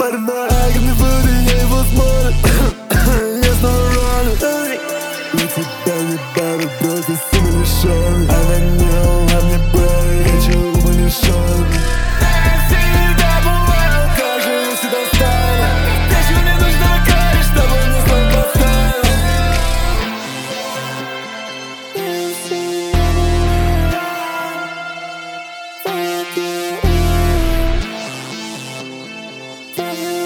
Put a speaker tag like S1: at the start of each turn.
S1: парной. Огромный фото, я его смотрю. Я снова ролю. Я тебя не барю, просто симулишен. Она не ума, мне брали, я чего умалишен. Я всегда бываю, как же я всегда стану. Если мне нужно кайф, чтобы не стал подстану.
S2: Yeah.